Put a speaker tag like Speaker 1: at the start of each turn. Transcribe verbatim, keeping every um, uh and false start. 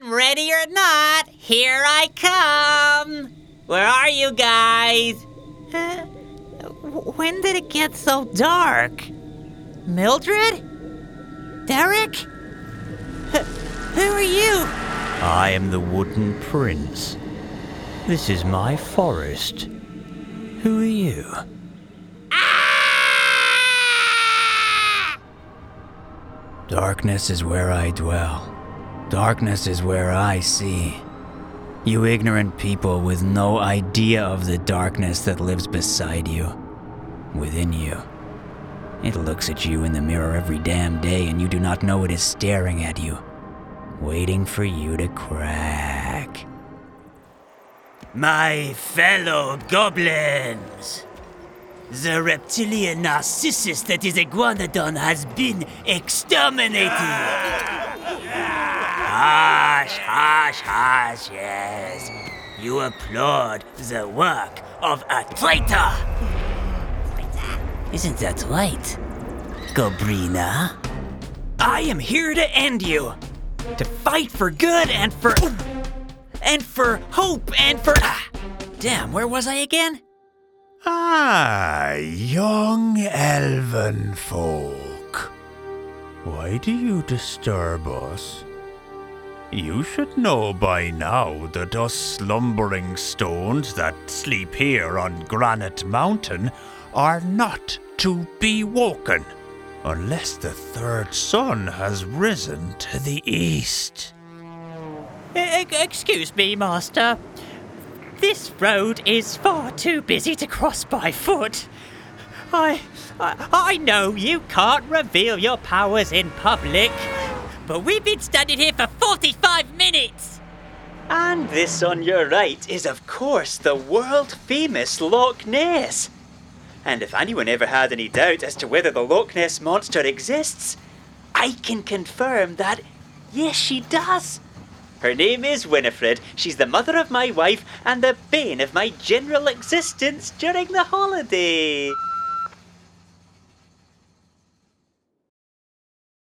Speaker 1: Ready or not, here I come. Where are you guys? Uh, when did it get so dark? Mildred? Derek? Who are you?
Speaker 2: I am the Wooden Prince. This is my forest. Who are you?
Speaker 1: Ah!
Speaker 2: Darkness is where I dwell. Darkness is where I see. You ignorant people with no idea of the darkness that lives beside you, within you. It looks at you in the mirror every damn day and you do not know it is staring at you, waiting for you to crack.
Speaker 3: My fellow goblins! The reptilian Narcissus that is Iguanodon has been exterminated! Hush, hush, hush, yes. You applaud the work of a traitor! Isn't that right, Gobrina?
Speaker 4: I am here to end you. To fight for good and for... and for hope and for... Ah, damn, where was I again?
Speaker 5: Ah, young elven folk. Why do you disturb us? You should know by now that us slumbering stones that sleep here on Granite Mountain are not to be woken, unless the third sun has risen to the east.
Speaker 4: E- excuse me, Master. This road is far too busy to cross by foot. I, I, I know you can't reveal your powers in public, but we've been standing here for forty-five minutes! And this on your right is, of course, the world-famous Loch Ness. And if anyone ever had any doubt as to whether the Loch Ness Monster exists, I can confirm that, yes, she does. Her name is Winifred. She's the mother of my wife and the bane of my general existence during the holiday.